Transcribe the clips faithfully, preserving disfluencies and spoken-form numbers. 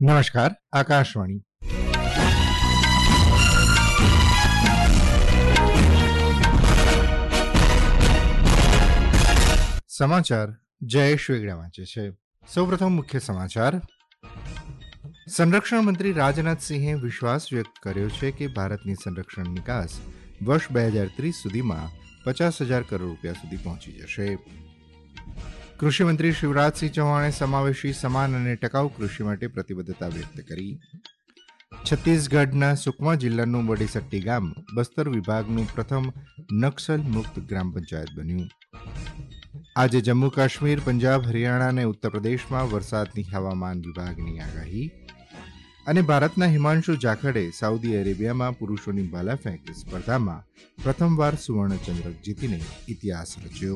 નમસ્કાર, આકાશવાણી. સમાચાર જયેશ વેગડા વાંચે છે. સૌપ્રથમ મુખ્ય સમાચાર. સંરક્ષણ મંત્રી રાજનાથસિંહે વિશ્વાસ વ્યક્ત કર્યો છે કે ભારતની સંરક્ષણ નિકાસ વર્ષ બે હજાર ત્રીસ સુધીમાં પચાસ હજાર કરોડ રૂપિયા સુધી પહોંચી જશે. કૃષિમંત્રી શિવરાજસિંહ ચૌહાણે સમાવેશી, સમાન અને ટકાઉ કૃષિ માટે પ્રતિબદ્ધતા વ્યક્ત કરી. છત્તીસગઢના સુકમા જિલ્લાનું બડીસટ્ટી ગામ બસ્તર વિભાગનું પ્રથમ નક્સલ મુક્ત ગ્રામ પંચાયત બન્યું. આજે જમ્મુ કાશ્મીર, પંજાબ, હરિયાણા અને ઉત્તર પ્રદેશમાં વરસાદની હવામાન વિભાગની આગાહી. અને ભારતના હિમાંશુ જાખડે સાઉદી અરેબિયામાં પુરુષોની ભાલાફેંક સ્પર્ધામાં પ્રથમવાર સુવર્ણચંદ્રક જીતીને ઇતિહાસ રચ્યો.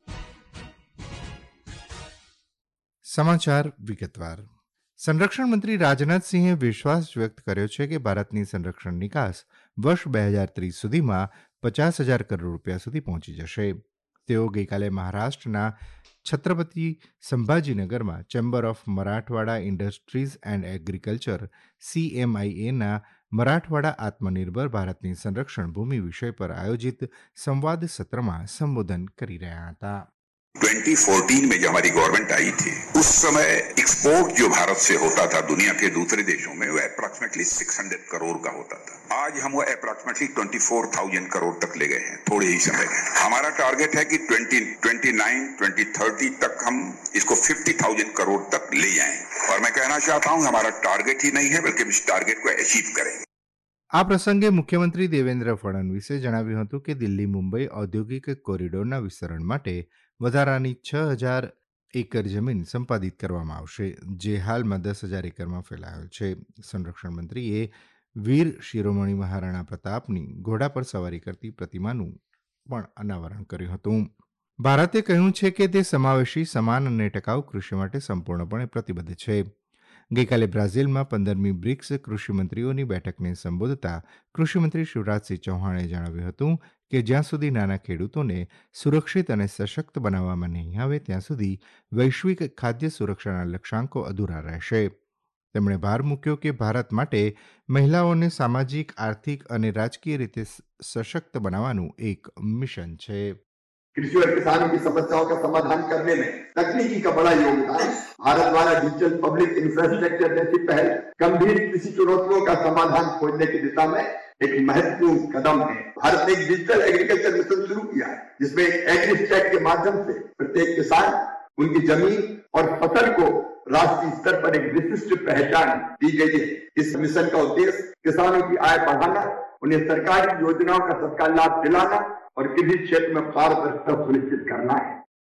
સમાચાર વિગતવાર. સંરક્ષણ મંત્રી રાજનાથસિંહે વિશ્વાસ વ્યક્ત કર્યો છે કે ભારતની સંરક્ષણ નિકાસ વર્ષ બે હજાર ત્રીસ સુધીમાં પચાસ હજાર કરોડ રૂપિયા સુધી પહોંચી જશે. તેઓ ગઈકાલે મહારાષ્ટ્રના છત્રપતિ સંભાજીનગરમાં chamber of Marathwada industries and agriculture સીએમઆઈએના મરાઠવાડા આત્મનિર્ભર ભારતની સંરક્ષણ ભૂમિ વિષય પર આયોજિત સંવાદ સત્રમાં સંબોધન કરી રહ્યા હતા. ट्वेंटी फोर्टीन में जब हमारी गवर्नमेंट आई थी, उस समय एक्सपोर्ट जो भारत से होता था दुनिया के दूसरे देशों में, वो अप्रॉक्सीमेटली छह सौ करोड़ का होता था. आज हम वो अप्रॉक्सीमेटली चौबीस हज़ार करोड़ तक ले गए हैं थोड़े ही समय में. हमारा टारगेट है कि twenty twenty nine twenty thirty तक हम इसको पचास हज़ार करोड़ तक ले जाएं. और मैं कहना चाहता हूं हमारा टारगेट ही नहीं है, बल्कि इस टारगेट को अचीव करेंगे. આ પ્રસંગે મુખ્યમંત્રી દેવેન્દ્ર ફડણવીસે જણાવ્યું હતું કે દિલ્હી મુંબઈ ઔદ્યોગિક કોરિડોરના વિસ્તરણ માટે વધારાની છ હજાર એકર જમીન સંપાદિત કરવામાં આવશે, જે હાલમાં દસ હજાર એકરમાં ફેલાયેલ છે. સંરક્ષણ મંત્રીએ વીર શિરોમણી મહારાણા પ્રતાપની ઘોડા પર સવારી કરતી પ્રતિમાનું પણ અનાવરણ કર્યું હતું. ભારતે કહ્યું છે કે તે સમાવેશી, સમાન અને ટકાઉ કૃષિ માટે સંપૂર્ણપણે પ્રતિબદ્ધ છે. ગઈકાલે બ્રાઝિલમાં પંદરમી બ્રિક્સ કૃષિમંત્રીઓની બેઠકને સંબોધતા કૃષિમંત્રી શિવરાજસિંહ ચૌહાણે જણાવ્યું હતું કે જ્યાં સુધી નાના ખેડૂતોને સુરક્ષિત અને સશક્ત બનાવવામાં નહીં આવે ત્યાં સુધી વૈશ્વિક ખાદ્ય સુરક્ષાના લક્ષ્યાંકો અધૂરા રહેશે. તેમણે ભાર મૂક્યો કે ભારત માટે મહિલાઓને સામાજિક, આર્થિક અને રાજકીય રીતે સશક્ત બનાવવાનું એક મિશન છે. कृषि और किसानों की समस्याओं का समाधान करने में तकनीकी का बड़ा योगदान. भारत द्वारा डिजिटल पब्लिक इंफ्रास्ट्रक्चर जैसी पहल गंभीर कृषि चुनौतियों का समाधान खोजने की दिशा में एक महत्वपूर्ण कदम है. भारत ने एक डिजिटल एग्रीकल्चर मिशन शुरू किया है, जिसमें एग्रीस्टैक के माध्यम से प्रत्येक किसान उनकी जमीन और फसल को राष्ट्रीय स्तर पर एक विशिष्ट पहचान दी गई है. इस मिशन का उद्देश्य किसानों की आय बढ़ाना, उन्हें सरकारी योजनाओं का तत्काल लाभ दिलाना और कृषि क्षेत्र में पारदर्शिता सुनिश्चित करना है.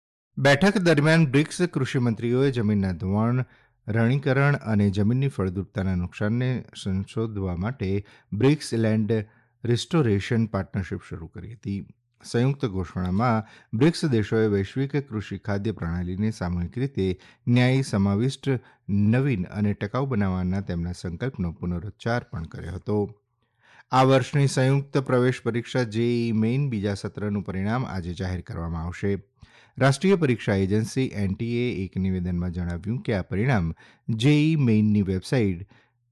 બેઠક દરમિયાન બ્રિક્સ કૃષિમંત્રીઓએ જમીનના ધોવાણ, રણીકરણ અને જમીનની ફળદ્રુપતાના નુકસાનને સંશોધવા માટે બ્રિક્સ લેન્ડ રિસ્ટોરેશન પાર્ટનરશિપ શરૂ કરી હતી. સંયુક્ત ઘોષણામાં બ્રિક્સ દેશોએ વૈશ્વિક કૃષિ ખાદ્ય પ્રણાલીને સામૂહિક રીતે ન્યાયી, સમાવિષ્ટ, નવીન અને ટકાઉ બનાવવાના તેમના સંકલ્પનો પુનરોચ્ચાર પણ કર્યો હતો. આ વર્ષની સંયુક્ત પ્રવેશ પરીક્ષા જેઈઈ મેઇન બીજા સત્રનું પરિણામ આજે જાહેર કરવામાં આવશે. રાષ્ટ્રીય પરીક્ષા એજન્સી એનટીએ એક નિવેદનમાં જણાવ્યું કે આ પરિણામ જેઈઈ મેઇનની website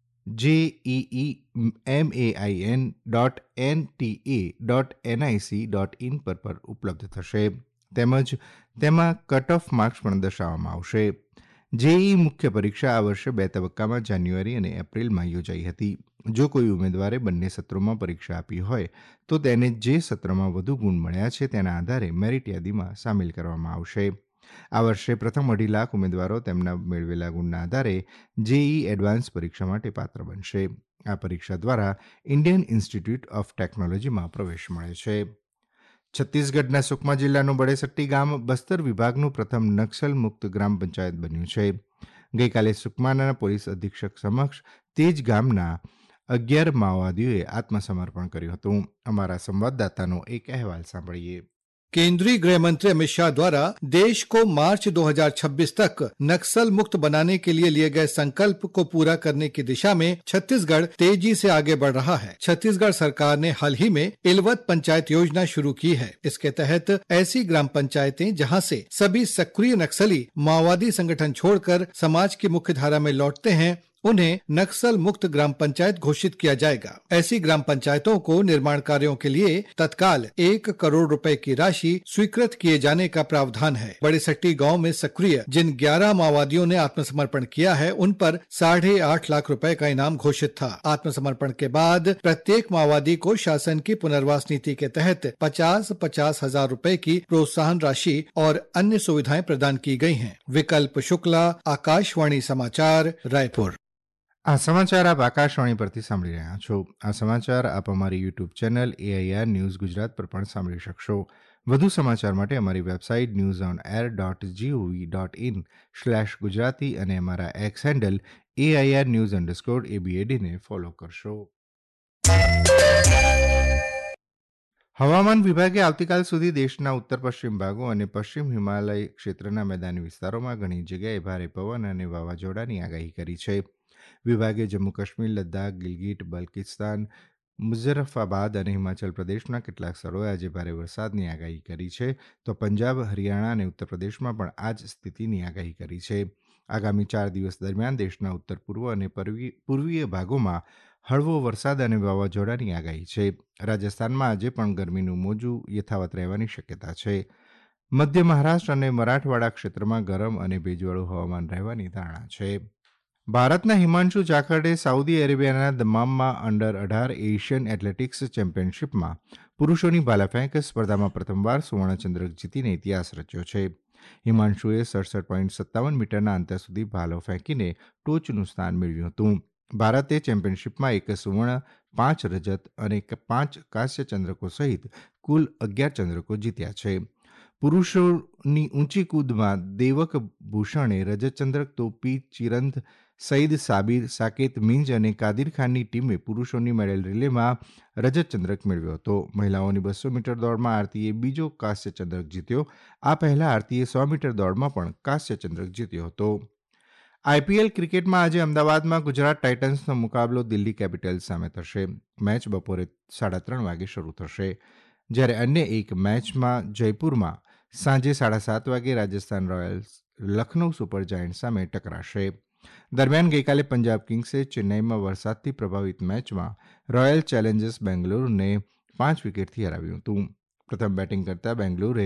JEE MAIN dot NTA dot NIC dot in પર પર ઉપલબ્ધ થશે. તેમજ તેમાં કટ ઓફ માર્ક્સ પણ દર્શાવવામાં આવશે. જેઈઈ મુખ્ય પરીક્ષા આ વર્ષે બે તબક્કામાં જાન્યુઆરી અને એપ્રિલમાં યોજાઈ હતી. જો કોઈ ઉમેદવારે બંને સત્રોમાં પરીક્ષા આપી હોય તો તેને જે સત્રમાં વધુ ગુણ મળ્યા છે તેના આધારે મેરિટ યાદીમાં સામેલ કરવામાં આવશે. આ વર્ષે પ્રથમ અઢી લાખ ઉમેદવારો તેમના મેળવેલા ગુણના આધારે જેઈઈ એડવાન્સ પરીક્ષા માટે પાત્ર બનશે. આ પરીક્ષા દ્વારા ઇન્ડિયન ઇન્સ્ટિટ્યૂટ ઓફ ટેકનોલોજીમાં પ્રવેશ મળે છે. છત્તીસગઢના સુકમા જિલ્લાનું બડેસટ્ટી ગામ બસ્તર વિભાગનું પ્રથમ નક્સલ મુક્ત ગ્રામ પંચાયત બન્યું છે. ગઈકાલે સુકમાના પોલીસ અધિક્ષક સમક્ષ તે જ ગામના અગિયાર માઓવાદીઓએ આત્મસમર્પણ કર્યું હતું. અમારા સંવાદદાતાનો એક અહેવાલ સાંભળીએ. केंद्रीय गृह मंत्री अमित शाह द्वारा देश को मार्च दो हज़ार छब्बीस तक नक्सल मुक्त बनाने के लिए लिए गए संकल्प को पूरा करने की दिशा में छत्तीसगढ़ तेजी से आगे बढ़ रहा है. छत्तीसगढ़ सरकार ने हाल ही में इलवत पंचायत योजना शुरू की है. इसके तहत ऐसी ग्राम पंचायतें जहां से सभी सक्रिय नक्सली माओवादी संगठन छोड़कर समाज की मुख्य धारा में लौटते हैं उन्हें नक्सल मुक्त ग्राम पंचायत घोषित किया जाएगा। ऐसी ग्राम पंचायतों को निर्माण कार्यों के लिए तत्काल एक करोड़ रुपए की राशि स्वीकृत किए जाने का प्रावधान है। बड़े सट्टी गांव में सक्रिय जिन ग्यारह माओवादियों ने आत्मसमर्पण किया है, उन पर साढ़े आठ लाख रुपए का इनाम घोषित था। आत्मसमर्पण के बाद प्रत्येक माओवादी को शासन की पुनर्वास नीति के तहत पचास पचास हजार रुपए की प्रोत्साहन राशि और अन्य सुविधाएं प्रदान की गई हैं। विकल्प शुक्ला, आकाशवाणी समाचार, रायपुर। આ સમાચાર આપ આકાશવાણી પરથી સાંભળી રહ્યા છો. આ સમાચાર આપ અમારી YouTube channel AIR news Gujarat પર પણ સાંભળી શકશો. વધુ સમાચાર માટે અમારી website news on air dot GOV dot in slash Gujarati અને અમારા X handle AIR news underscore એબીએડીને ફોલો કરશો. હવામાન વિભાગે આવતીકાલ સુધી દેશના ઉત્તર પશ્ચિમ ભાગો અને પશ્ચિમ હિમાલય ક્ષેત્રના મેદાની વિસ્તારોમાં ઘણી જગ્યાએ ભારે પવન અને વાવાઝોડાની આગાહી કરી છે. વિભાગે જમ્મુ કાશ્મીર, લદ્દાખ, ગિલગિટ, બલ્કિસ્તાન, મુઝફ્ફરાબાદ અને હિમાચલ પ્રદેશના કેટલાક સ્થળોએ આજે ભારે વરસાદની આગાહી કરી છે, તો પંજાબ, હરિયાણા અને ઉત્તર પ્રદેશમાં પણ આ જ સ્થિતિની આગાહી કરી છે. આગામી ચાર દિવસ દરમિયાન દેશના ઉત્તર પૂર્વ અને પૂર્વીય ભાગોમાં હળવો વરસાદ અને વાવાઝોડાની આગાહી છે. રાજસ્થાનમાં આજે પણ ગરમીનું મોજું યથાવત રહેવાની શક્યતા છે. મધ્ય મહારાષ્ટ્ર અને મરાઠવાડા ક્ષેત્રમાં ગરમ અને ભેજવાળું હવામાન રહેવાની ધારણા છે. ભારતના હિમાંશુ જાખડે સાઉદી અરેબિયાના દમામમાં અંડર અઢાર એશિયન એથ્લેટિક્સ ચેમ્પિયનશિપમાં પુરુષોની ભાલાફેંક સ્પર્ધામાં પ્રથમવાર સુવર્ણચંદ્રક જીતીને ઇતિહાસ રચ્યો છે. હિમાંશુએ સડસઠ પોઈન્ટ સત્તાવન મીટરના અંતર સુધી ભાલો ફેંકીને ટોચનું સ્થાન મેળવ્યું હતું. ભારતે ચેમ્પિયનશિપમાં એક સુવર્ણ, પાંચ રજત અને પાંચ કાંસ્ય ચંદ્રકો સહિત કુલ અગિયાર ચંદ્રકો જીત્યા છે. પુરુષોની ઊંચી કૂદમાં દેવક ભૂષણે રજતચંદ્રક, તો પી ચિરંદ, સઈદ સાબિર, સાકેત મિંજ અને કાદિર ખાનની ટીમે પુરુષોની મેડલ રિલેમાં રજતચંદ્રક મેળવ્યો હતો. મહિલાઓની બસો મીટર દોડમાં આરતીએ બીજો કાંસ્ય ચંદ્રક જીત્યો. આ પહેલા આરતીએ સો મીટર દોડમાં પણ કાંસ્ય ચંદ્રક જીત્યો હતો. આઈપીએલ ક્રિકેટમાં આજે અમદાવાદમાં ગુજરાત ટાઇટન્સનો મુકાબલો દિલ્હી કેપિટલ્સ સામે થશે. મેચ બપોરે સાડા ત્રણ વાગે શરૂ થશે, જ્યારે અન્ય એક મેચમાં જયપુરમાં સાંજે સાડા સાત વાગે Rajasthan Royals Lucknow Super Giant સામે ટકરાશે. દરમિયાન ગઈકાલે પંજાબ કિંગ્સે ચેન્નાઈમાં વરસાદથી પ્રભાવિત મેચમાં રોયલ ચેલેન્જર્સ બેંગ્લોરને પાંચ વિકેટથી હરાવ્યું હતું. પ્રથમ બેટિંગ કરતા બેંગ્લોરે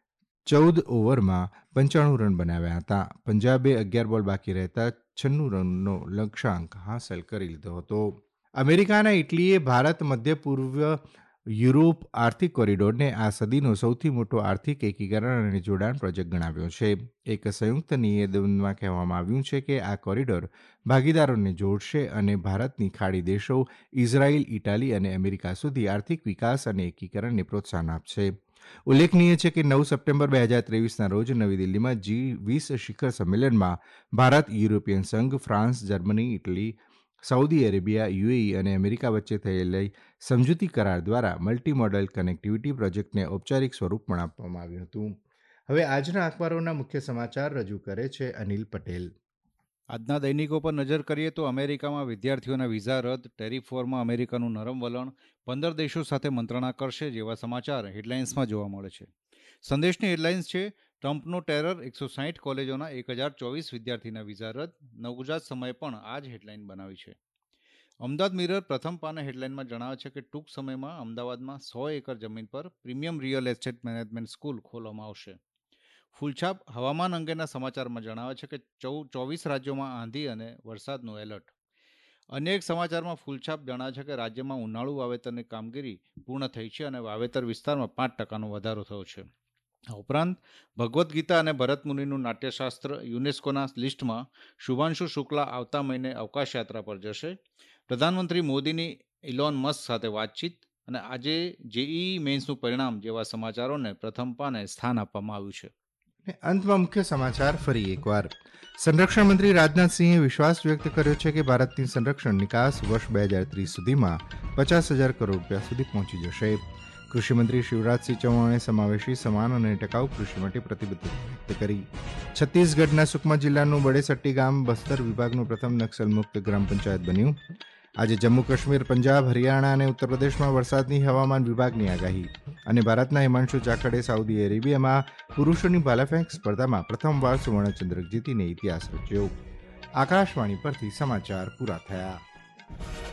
ચૌદ ઓવરમાં પંચાણું રન બનાવ્યા હતા. પંજાબે અગિયાર બોલ બાકી રહેતા છન્નું રનનો લક્ષ્યાંક હાંસલ કરી લીધો હતો. અમેરિકા અને ઇટલીએ ભારત મધ્ય પૂર્વ યુરોપ આર્થિક કોરિડોરને આ સદીનો સૌથી મોટો આર્થિક એકીકરણ અને જોડાણ પ્રોજેક્ટ ગણાવ્યો છે. એક સંયુક્ત નિવેદનમાં કહેવામાં આવ્યું છે કે આ કોરિડોર ભાગીદારોને જોડશે અને ભારતની ખાડી દેશો ઇઝરાયલ, ઇટાલી અને અમેરિકા સુધી આર્થિક વિકાસ અને એકીકરણને પ્રોત્સાહન આપશે. ઉલ્લેખનીય છે કે નવ સપ્ટેમ્બર બે હજાર ત્રેવીસના રોજ નવી દિલ્હીમાં જી વીસ શિખર સંમેલનમાં ભારત, યુરોપિયન સંઘ, France, Germany, Italy, Saudi Arabia, UAE અને અમેરિકા વચ્ચે થયેલી સમજૂતી કરાર દ્વારા મલ્ટી મોડલ કનેક્ટિવિટી પ્રોજેક્ટને ઔપચારિક સ્વરૂપ પણ આપવામાં આવ્યું હતું. હવે આજના અખબારોના મુખ્ય સમાચાર રજૂ કરે છે અનિલ પટેલ. આજના દૈનિકો પર નજર કરીએ તો અમેરિકામાં વિદ્યાર્થીઓના વિઝા રદ, ટેરિફ વોરમાં અમેરિકાનું નરમ વલણ, પંદર દેશો સાથે મંત્રણા કરશે જેવા સમાચાર હેડલાઇન્સમાં જોવા મળે છે. સંદેશની હેડલાઇન્સ છે, ટ્રમ્પનો ટેરર, એકસો સાહીઠ કોલેજોના એક હજાર ચોવીસ વિદ્યાર્થીના વિઝા રદ. નવગુજરાત સમયે પણ આ જ હેડલાઇન બનાવી છે. અમદાવાદ મિરર પ્રથમ પાના હેડલાઇનમાં જણાવે છે કે ટૂંક સમયમાં અમદાવાદમાં સો એકર જમીન પર premium real estate management school ખોલવામાં આવશે. ફૂલછાપ હવામાન અંગેના સમાચારમાં જણાવે છે કે ચૌ ચોવીસ રાજ્યોમાં આંધી અને વરસાદનું એલર્ટ. અન્ય એક સમાચારમાં ફૂલછાપ જણાવે છે કે રાજ્યમાં ઉનાળુ વાવેતરની કામગીરી પૂર્ણ થઈ છે અને વાવેતર વિસ્તારમાં પાંચ ટકાનો વધારો થયો છે. આ ઉપરાંત ભગવદ્ ગીતા અને ભરત મુનિનું નાટ્યશાસ્ત્ર યુનેસ્કોના લિસ્ટમાં. શુભાંશુ શુક્લા આવતા મહિને અવકાશ યાત્રા પર જશે. પ્રધાનમંત્રી મોદીની ઇલોન મસ્ક સાથે વાતચીત અને આજે જેઈઈ મેન્સનું પરિણામ જેવા સમાચારોને પ્રથમ પાને સ્થાન આપવામાં આવ્યું છે. અંતમાં મુખ્ય સમાચાર ફરી એકવાર. સંરક્ષણ મંત્રી રાજનાથસિંહે વિશ્વાસ વ્યક્ત કર્યો છે કે ભારતની સંરક્ષણ નિકાસ વર્ષ બે હજાર ત્રીસ સુધીમાં પચાસ હજાર કરોડ રૂપિયા સુધી પહોંચી જશે. કૃષિમંત્રી શિવરાજસિંહ ચૌહાણે સમાવેશી, સમાન અને ટકાઉ કૃષિ માટે પ્રતિબદ્ધતા વ્યક્ત કરી. છત્તીસગઢના સુકમા જિલ્લાનું બડેસટ્ટી ગામ બસ્તર વિભાગનું પ્રથમ નક્સલ મુક્ત ગ્રામ પંચાયત બન્યું. આજે જમ્મુ કાશ્મીર, પંજાબ, હરિયાણા અને ઉત્તર પ્રદેશમાં વરસાદની હવામાન વિભાગની આગાહી. અને ભારતના હિમાંશુ જાખડે સાઉદી અરેબિયામાં પુરુષોની ભાલાફેંક સ્પર્ધામાં પ્રથમવાર સુવર્ણચંદ્રક જીતીને ઇતિહાસ રચ્યો. આકાશવાણી પરથી સમાચાર પૂરા થયા.